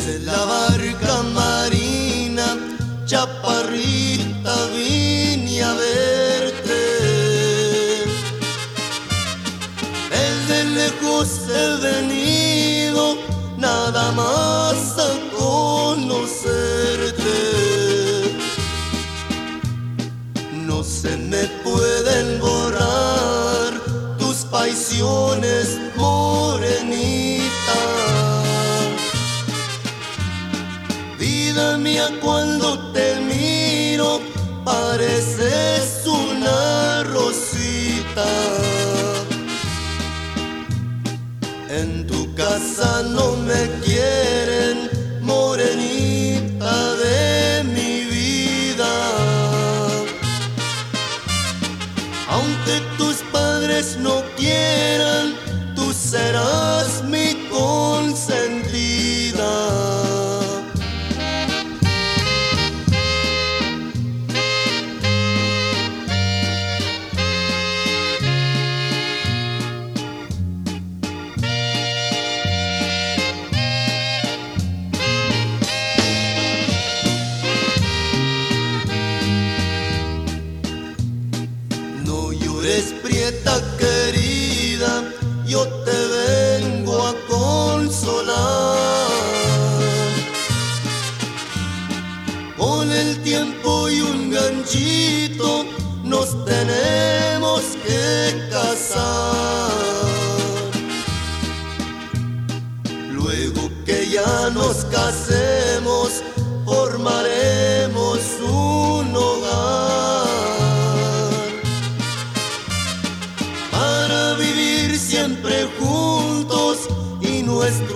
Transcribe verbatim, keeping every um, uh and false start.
Desde la barca marina, chaparrita, vine a verte. Desde lejos he venido, nada más a conocerte. No se me pueden borrar tus paisiones, morenita. Vida mía, cuando te miro, pareces una rosita. En tu casa no me quieren, morenita de mi vida. Aunque tus padres no quieran, tú serás mi consentida. Eres prieta querida, yo te vengo a consolar. Con el tiempo y un ganchito nos tenemos que casar. Luego que ya nos casemos, formaremos un hogar. Siempre juntos y nuestro